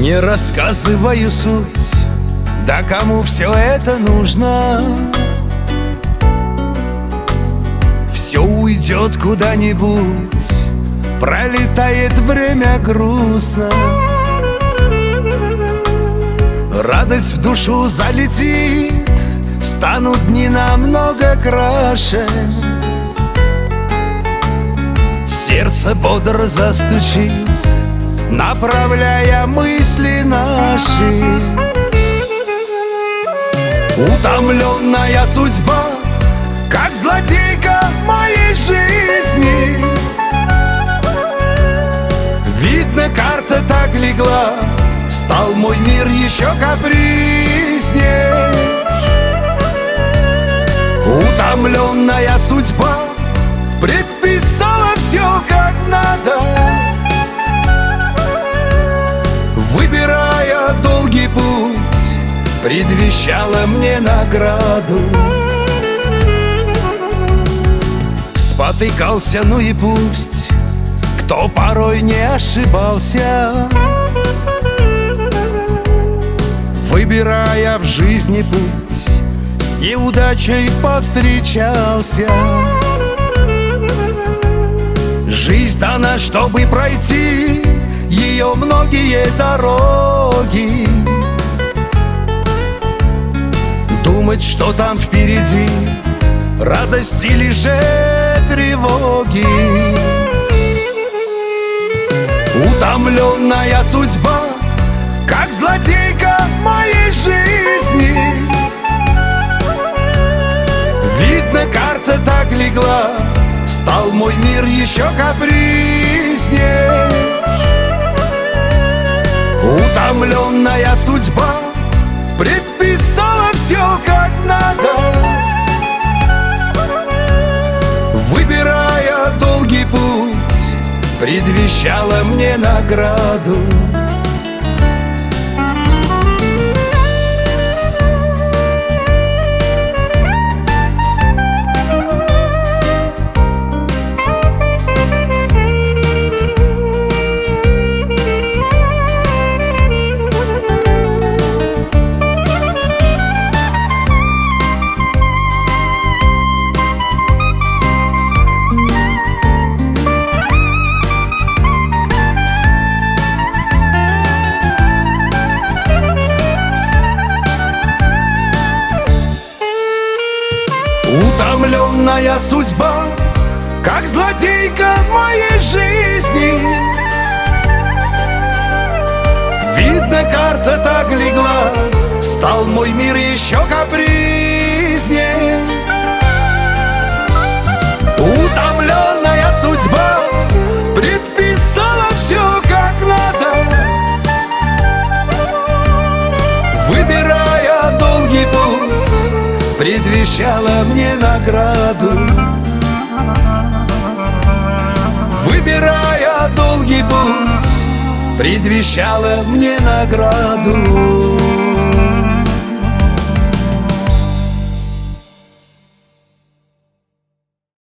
Не рассказываю суть, да кому все это нужно? Все уйдет куда-нибудь, пролетает время грустно. Радость в душу залетит, станут дни намного краше. Сердце бодро застучит, направляя мысли наши. Утомленная судьба, как злодейка моей жизни. Видно, карта так легла, стал мой мир еще капризнее. Утомленная судьба предписала все как надо, выбирая долгий путь, предвещала мне награду. Спотыкался, ну и пусть, кто порой не ошибался, выбирая в жизни путь, с неудачей повстречался. Жизнь дана, чтобы пройти ее многие дороги. Думать, что там впереди, радость или же тревоги. Утомленная судьба, как злодейка моей жизни. Видно, карта так легла, стал мой мир еще капризнее. Утомленная судьба предписала все как надо, выбирая долгий путь, предвещала мне награду. Утомленная судьба, как злодейка моей жизни. Видно, карта так легла, стал мой мир еще капризнее. Утомленная судьба предписала все как надо, выбирая долгий путь, предвещала мне награду. Выбирая долгий путь, предвещала мне награду.